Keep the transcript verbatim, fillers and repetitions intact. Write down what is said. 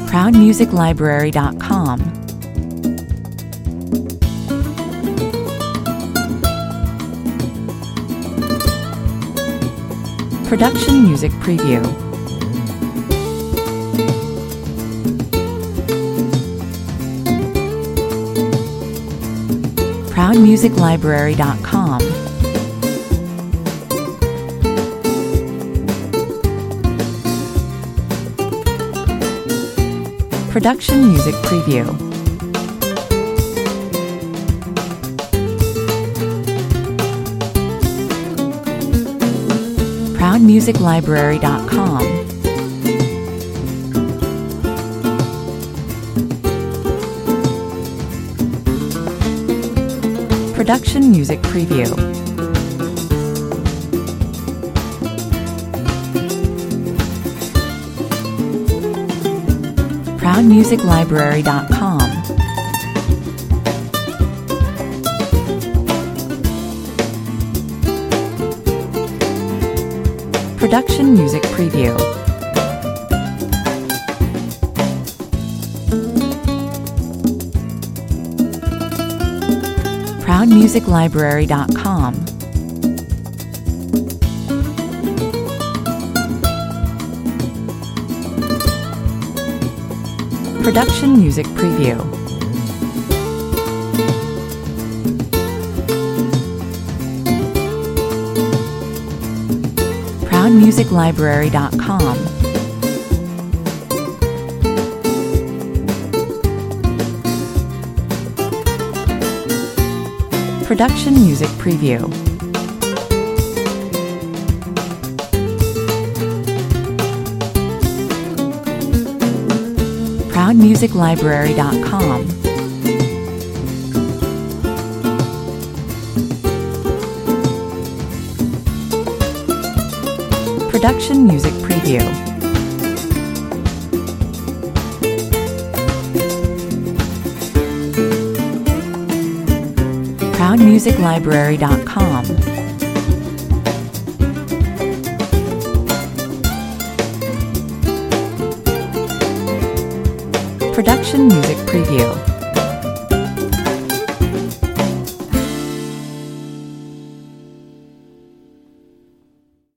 proud music library dot com. Production Music Preview. proud music library dot com. Production Music Preview. proud music library dot com. Production Music Preview. proud music library dot com. Production Music Preview. proud music library dot com. Production Music Preview. proud music library dot com. Production Music Preview. proud music library dot com. Production Music Preview. proud music library dot com. Production Music Preview.